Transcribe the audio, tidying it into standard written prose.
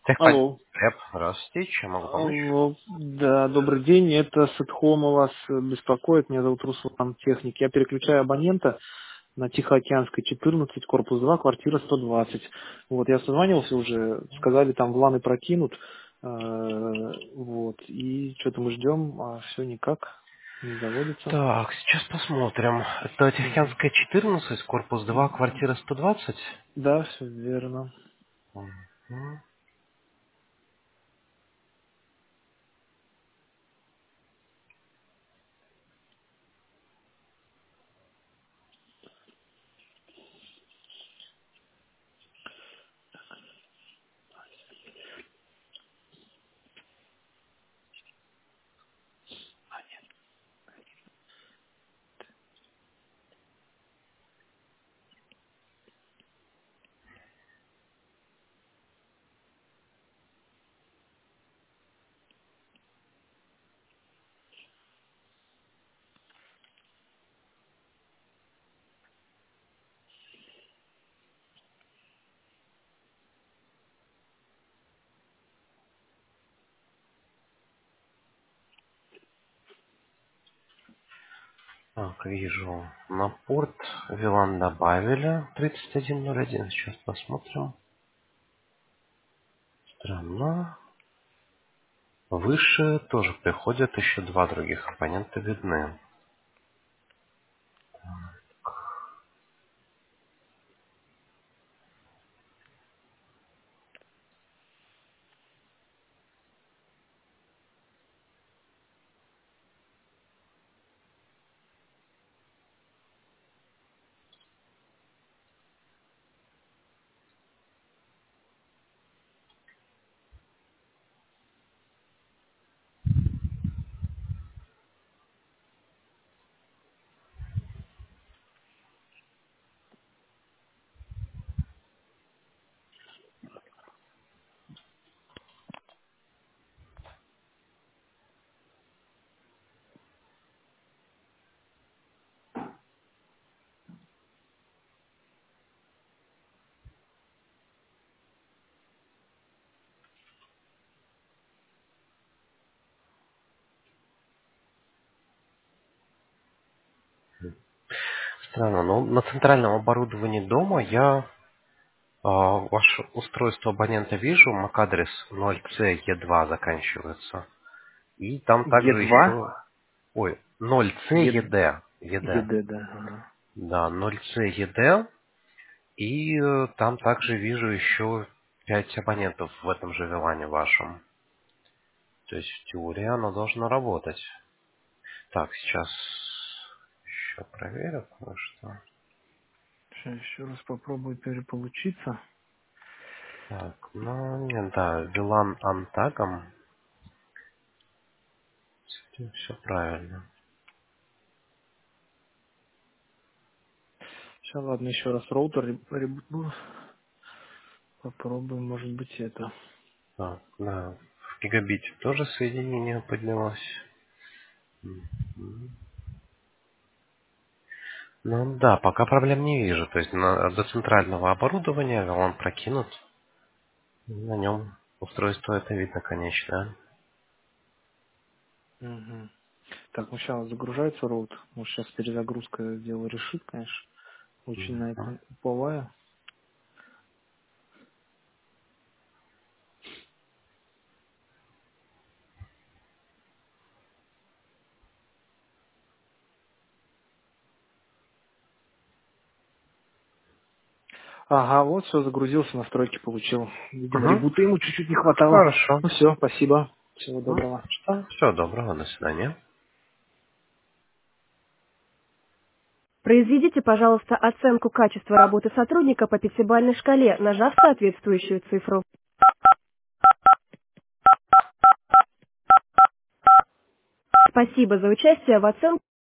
Техподдержка. Алло. Здравствуйте, чем могу помочь? Алло. Да, добрый день. Это Сетхома вас беспокоит. Меня зовут Руслан Техник. Я переключаю абонента на Тихоокеанской 14, корпус 2, квартира 120. Вот, я созванивался уже, сказали, там в ланы прокинут. Вот, и что-то мы ждем, а все никак не заводится. Так, сейчас посмотрим. Это Мгм. Тихоокеанская 14, корпус 2, квартира 120. Да, все верно. Мгм. Так, вижу. На порт VLAN добавили 3101. Сейчас посмотрим. Странно. Выше тоже приходят еще два других абонента видны. Странно, но на центральном оборудовании дома я ваше устройство абонента вижу, MAC-адрес 0CE2 заканчивается. И там также Е2? еще... Ой, 0CED. ED. ЕД, да. Ага. Да, 0CED. И там также вижу еще 5 абонентов в этом же вилане вашем. То есть в теории оно должно работать. Так, сейчас еще проверю кое-что. Сейчас еще раз попробую переполучиться. Так, ну, нет, да, вилан антагом. Все правильно. Сейчас, ладно, еще раз роутер ребутну. Попробуем, может быть, это. Так, да. В гигабите тоже соединение поднялось. Мгм. Ну да, пока проблем не вижу. То есть до центрального оборудования он прокинут. На нем устройство это видно, конечно. Мгм. Так, ну сейчас загружается роут. Может, сейчас перезагрузка дело решит, конечно. Очень на Мгм. это уповаю. Ага, вот все, загрузился, настройки получил. Видимо, Мгм. ребута ему чуть-чуть не хватало. Хорошо. Ну все, спасибо. Всего Ну, доброго. что? Всего доброго, до свидания. Произведите, пожалуйста, оценку качества работы сотрудника по пятибалльной шкале, нажав соответствующую цифру. Спасибо за участие в оценке.